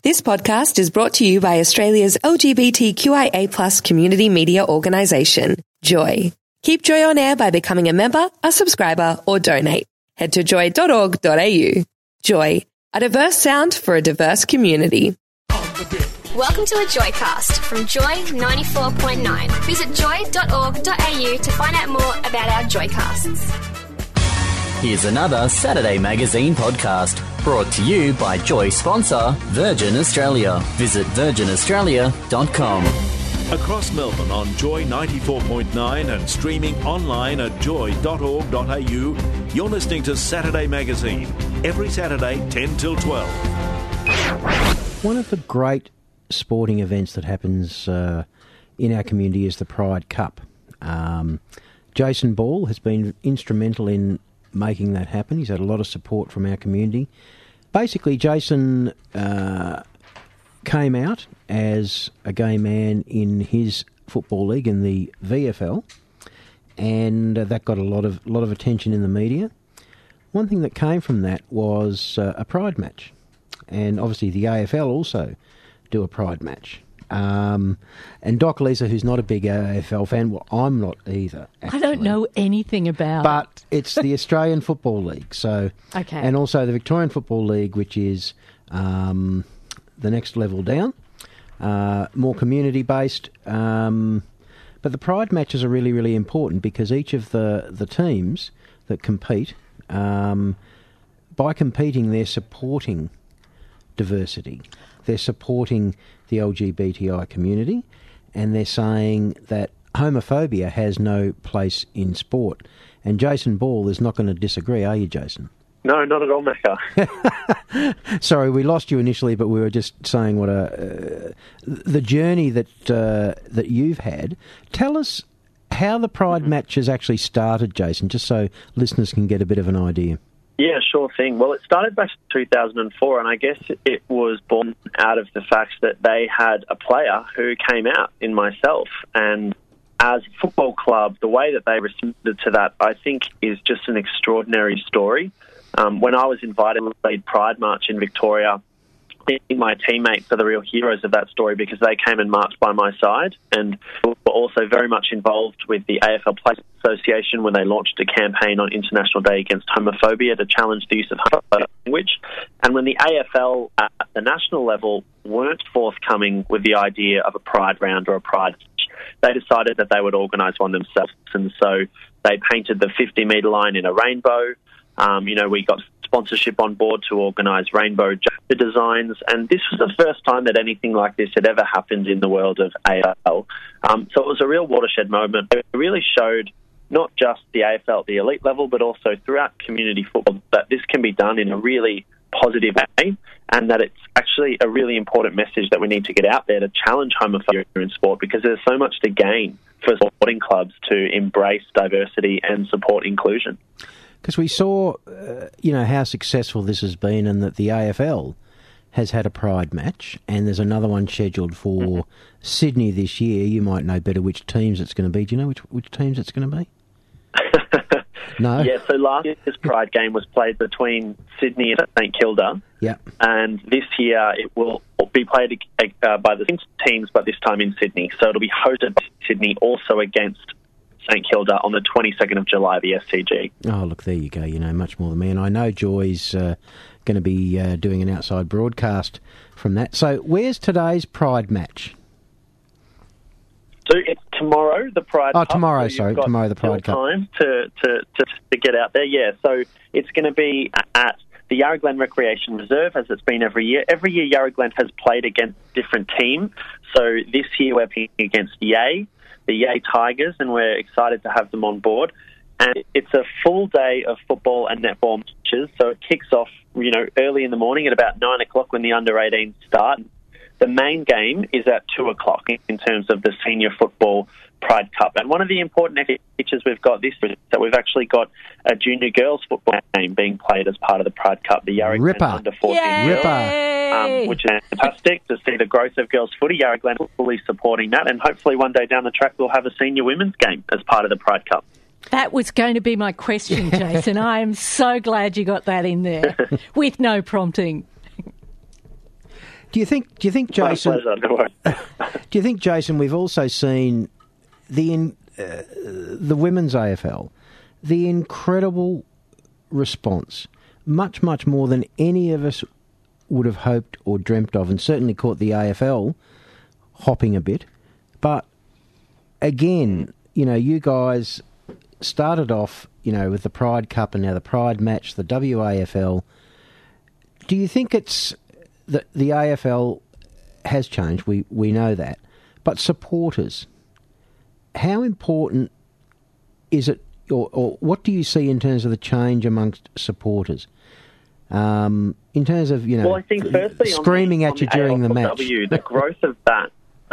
This podcast is brought to you by Australia's LGBTQIA+ community media organisation, Joy. Keep Joy on air by becoming a member, a subscriber, or donate. Head to joy.org.au. Joy, a diverse sound for a diverse community. Welcome to a Joycast from Joy 94.9. Visit joy.org.au to find out more about our Joycasts. Here's another Saturday Magazine podcast brought to you by Joy sponsor Virgin Australia. Visit virginaustralia.com. Across Melbourne on Joy 94.9 and streaming online at joy.org.au, you're listening to Saturday Magazine, every Saturday 10 till 12. One of the great sporting events that happens in our community is the Pride Cup. Jason Ball has been instrumental in making that happen. He's had a lot of support from our community. Basically, Jason came out as a gay man in his football league in the VFL, and that got a lot of attention in the media. One thing that came from that was a pride match, and obviously the AFL also do a pride match. And Doc Lisa, who's not a big AFL fan, well, I'm not either, actually. I don't know anything about but it's the Australian Football League, so okay. And also the Victorian Football League, which is the next level down, more community-based. But the pride matches are really, really important because each of the teams that compete, by competing, they're supporting diversity. They're supporting the LGBTI community, and they're saying that homophobia has no place in sport. And Jason Ball is not going to disagree, are you, Jason? No, not at all, Mecca. Sorry, we lost you initially, but we were just saying what the journey that you've had. Tell us how the Pride matches actually started, Jason, just so listeners can get a bit of an idea. Yeah, sure thing. Well, it started back in 2004, and I guess it was born out of the fact that they had a player who came out in myself. And as a football club, the way that they responded to that, I think, is just an extraordinary story. When I was invited to lead Pride March in Victoria, my teammates are the real heroes of that story because they came and marched by my side and were also very much involved with the AFL Players Association when they launched a campaign on International Day Against Homophobia to challenge the use of homophobic language. And when the AFL at the national level weren't forthcoming with the idea of a Pride round or a Pride match, they decided that they would organise one themselves. And so they painted the 50-metre line in a rainbow. We got sponsorship on board to organise rainbow jacket designs, and this was the first time that anything like this had ever happened in the world of AFL. So it was a real watershed moment. It really showed not just the AFL at the elite level, but also throughout community football, that this can be done in a really positive way, and that it's actually a really important message that we need to get out there to challenge homophobia in sport, because there's so much to gain for sporting clubs to embrace diversity and support inclusion. Because we saw, how successful this has been, and that the AFL has had a Pride match, and there's another one scheduled for Sydney this year. You might know better which teams it's going to be. Do you know which teams it's going to be? No? Yeah, so last year's Pride game was played between Sydney and St Kilda. Yeah. And this year it will be played by the same teams, but this time in Sydney. So it'll be hosted by Sydney, also against St Kilda on the 22nd of July, the SCG. Oh, look, there you go. You know much more than me. And I know Joy's going to be doing an outside broadcast from that. So where's today's Pride match? So it's tomorrow, the Pride Cup. Oh, tomorrow, so tomorrow the Pride Cup. Time to get out there, yeah. So it's going to be at the Yarra Glen Recreation Reserve, as it's been every year. Every year Yarra Glen has played against a different team. So this year we're playing against Yea, the Yea Tigers, and we're excited to have them on board. And it's a full day of football and netball matches. So it kicks off, early in the morning at about 9 o'clock when the under-18s start. The main game is at 2 o'clock in terms of the Senior Football Pride Cup. And one of the important features we've got this year is that we've actually got a junior girls football game being played as part of the Pride Cup, the Yarra Glen Under 14 Girls, which is fantastic to see the growth of girls footy. Yarra Glen fully supporting that, and hopefully one day down the track we'll have a senior women's game as part of the Pride Cup. That was going to be my question, Jason. I am so glad you got that in there with no prompting. Do you think, Jason? My pleasure, don't worry. Do you think, Jason, we've also seen the women's AFL, the incredible response, much more than any of us would have hoped or dreamt of, and certainly caught the AFL hopping a bit. But again, you guys started off, with the Pride Cup and now the Pride Match, the WAFL. Do you think it's the AFL has changed? We know that. But supporters, how important is it, or what do you see in terms of the change amongst supporters? In terms of, well, I think firstly screaming at you during the match. The growth of that,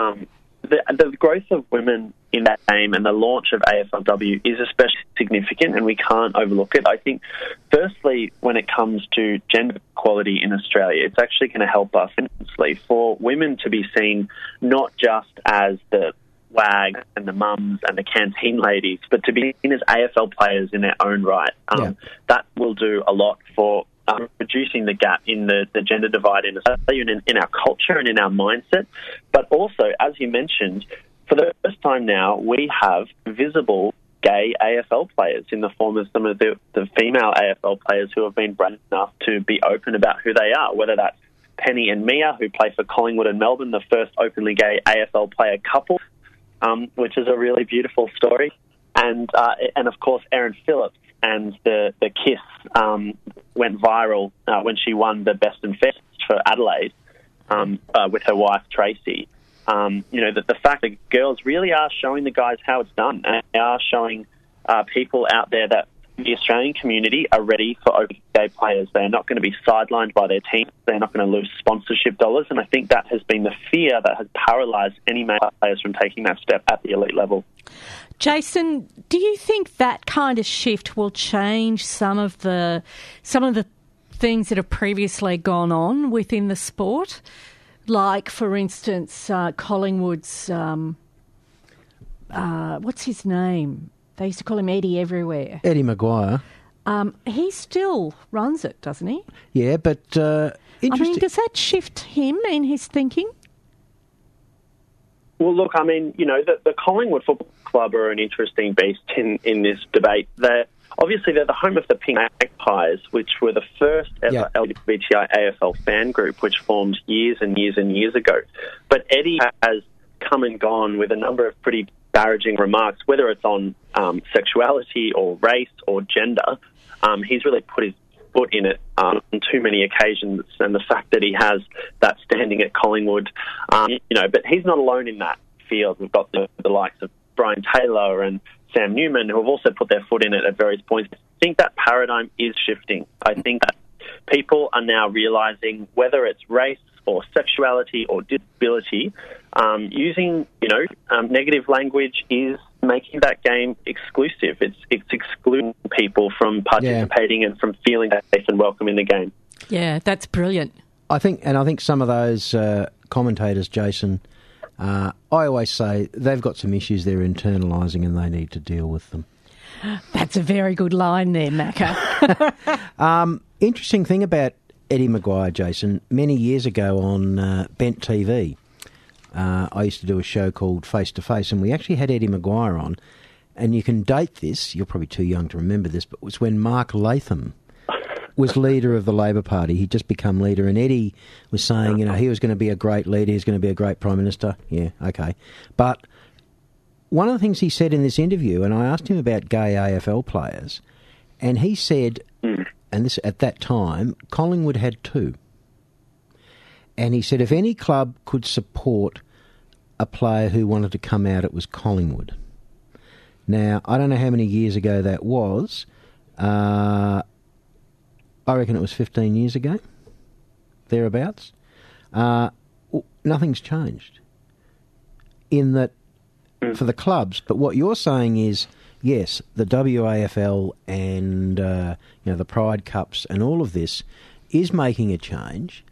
the growth of women in that game and the launch of AFLW is especially significant, and we can't overlook it. I think, firstly, when it comes to gender equality in Australia, it's actually going to help us immensely for women to be seen not just as the wags and the mums and the canteen ladies, but to be seen as AFL players in their own right. That will do a lot for reducing the gap in the gender divide in Australia and in our culture and in our mindset. But also, as you mentioned, for the first time now, we have visible gay AFL players in the form of some of the female AFL players who have been brave enough to be open about who they are, whether that's Penny and Mia, who play for Collingwood and Melbourne, the first openly gay AFL player couple, which is a really beautiful story. And of course, Erin Phillips and the kiss went viral when she won the Best and Fairest for Adelaide with her wife, Tracy. The fact that girls really are showing the guys how it's done, and they are showing people out there that the Australian community are ready for open gay players. They're not going to be sidelined by their teams. They're not going to lose sponsorship dollars. And I think that has been the fear that has paralysed any male players from taking that step at the elite level. Jason, do you think that kind of shift will change some of the things that have previously gone on within the sport? Like, for instance, Collingwood's, what's his name? They used to call him Eddie everywhere. Eddie Maguire. He still runs it, doesn't he? Yeah, but interesting. does that shift him in his thinking? Well, look, the Collingwood Football Club are an interesting beast in this debate. They're the home of the Pink Magpies, which were the first ever LGBTI AFL fan group, which formed years and years and years ago. But Eddie has come and gone with a number of pretty disparaging remarks, whether it's on sexuality or race or gender. He's really put his foot in it on too many occasions, and the fact that he has that standing at Collingwood, but he's not alone in that field. We've got the likes of Brian Taylor and Sam Newman, who have also put their foot in it at various points. I think that paradigm is shifting. I think that people are now realising, whether it's race or sexuality or disability, using negative language is making that game exclusive. It's excluding people from participating and from feeling safe and welcome in the game. Yeah, that's brilliant. I think some of those commentators, Jason, I always say they've got some issues they're internalising and they need to deal with them. That's a very good line there, Macca. Interesting thing about Eddie Maguire, Jason, many years ago on Bent TV, I used to do a show called Face to Face, and we actually had Eddie Maguire on, and you can date this, you're probably too young to remember this, but it was when Mark Latham was leader of the Labor Party. He'd just become leader, and Eddie was saying, he was going to be a great leader, he's going to be a great Prime Minister. Yeah, okay. But one of the things he said in this interview, and I asked him about gay AFL players, and he said, and this at that time, Collingwood had 2. And he said if any club could support a player who wanted to come out, it was Collingwood. Now, I don't know how many years ago that was. I reckon it was 15 years ago, thereabouts. Nothing's changed in that for the clubs. But what you're saying is, yes, the WAFL and the Pride Cups and all of this is making a change.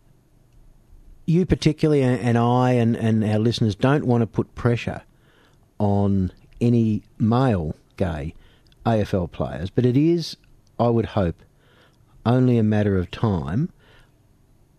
You particularly and I and our listeners don't want to put pressure on any male gay AFL players, but it is, I would hope, only a matter of time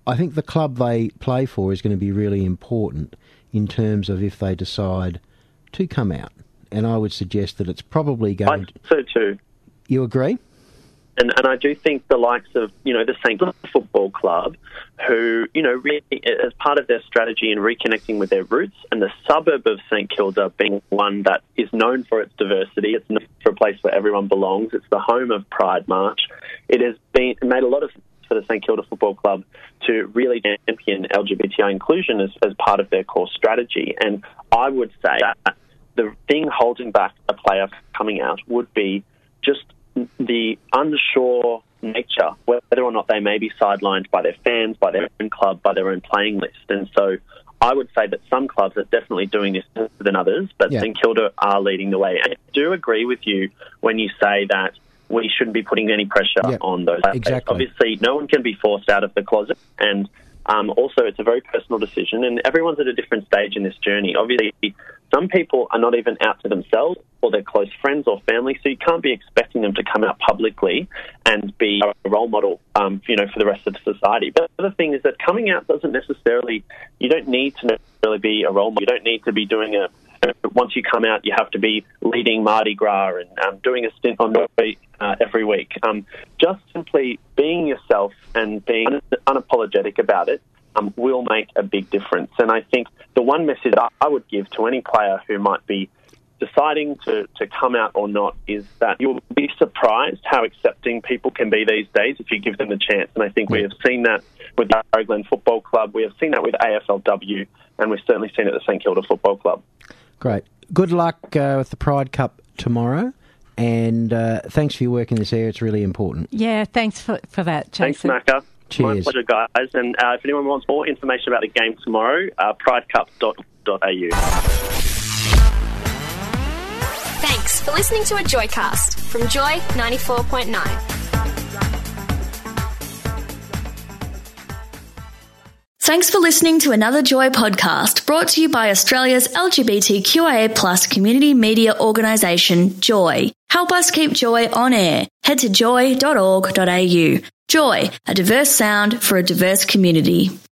I think the club they play for is going to be really important in terms of if they decide to come out. And I would suggest that it's probably going to... So too. You agree? And I do think the likes of, the St Kilda Football Club, who, really, as part of their strategy in reconnecting with their roots, and the suburb of St Kilda being one that is known for its diversity, it's known for a place where everyone belongs, it's the home of Pride March. It has made a lot of sense for the St Kilda Football Club to really champion LGBTI inclusion as part of their core strategy. And I would say that the thing holding back a player coming out would be just the unsure nature, whether or not they may be sidelined by their fans, by their own club, by their own playing list. And so I would say that some clubs are definitely doing this better than others, but St Kilda are leading the way. And I do agree with you when you say that we shouldn't be putting any pressure on those players. Exactly. Obviously, no one can be forced out of the closet, and also it's a very personal decision, and everyone's at a different stage in this journey. Obviously, some people are not even out to themselves or their close friends or family, so you can't be expecting them to come out publicly and be a role model, for the rest of society. But the other thing is that coming out doesn't necessarily, you don't need to necessarily be a role model. You don't need to be doing once you come out, you have to be leading Mardi Gras and doing a stint on every week. Just simply being yourself and being unapologetic about it will make a big difference. And I think the one message I would give to any player who might be deciding to come out or not is that you'll be surprised how accepting people can be these days if you give them the chance. And I think we have seen that with the Yarra Glen Football Club, we have seen that with AFLW, and we've certainly seen it at the St Kilda Football Club. Great. Good luck with the Pride Cup tomorrow, and thanks for your work in this area. It's really important. Yeah, thanks for that, Jason. Thanks, Macca. Cheers. My pleasure, guys. And if anyone wants more information about the game tomorrow, pridecup.au. Thanks for listening to a Joycast from Joy 94.9. Thanks for listening to another Joy podcast brought to you by Australia's LGBTQIA+ community media organisation, Joy. Help us keep Joy on air. Head to joy.org.au. Joy, a diverse sound for a diverse community.